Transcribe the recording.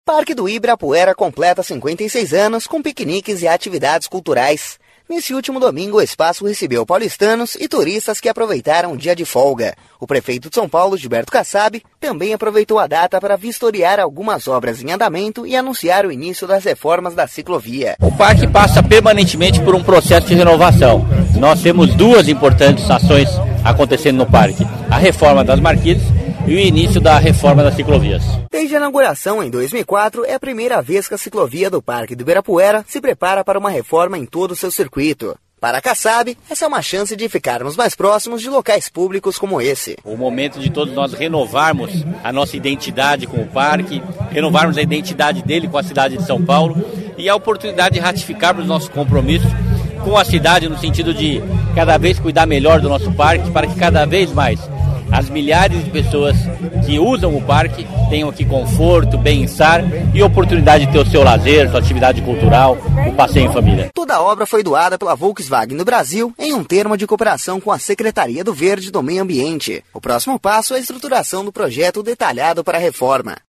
Parque do Ibirapuera completa 56 anos com piqueniques e atividades culturais. Nesse último domingo, o espaço recebeu paulistanos e turistas que aproveitaram o dia de folga. O prefeito de São Paulo, Gilberto Kassab, também aproveitou a data para vistoriar algumas obras em andamento e anunciar o início das reformas da ciclovia. O parque passa permanentemente por um processo de renovação. Nós temos duas importantes ações acontecendo no parque: a reforma das marquises e o início da reforma das ciclovias. Desde a inauguração em 2004, é a primeira vez que a ciclovia do Parque do Ibirapuera se prepara para uma reforma em todo o seu circuito. Para Kassab, essa é uma chance de ficarmos mais próximos de locais públicos como esse. O momento de todos nós renovarmos a nossa identidade com o parque, renovarmos a identidade dele com a cidade de São Paulo e a oportunidade de ratificarmos nosso compromisso com a cidade no sentido de cada vez cuidar melhor do nosso parque para que cada vez mais as milhares de pessoas que usam o parque tenham aqui conforto, bem-estar e oportunidade de ter o seu lazer, sua atividade cultural, o passeio em família. Toda a obra foi doada pela Volkswagen no Brasil em um termo de cooperação com a Secretaria do Verde e do Meio Ambiente. O próximo passo é a estruturação do projeto detalhado para a reforma.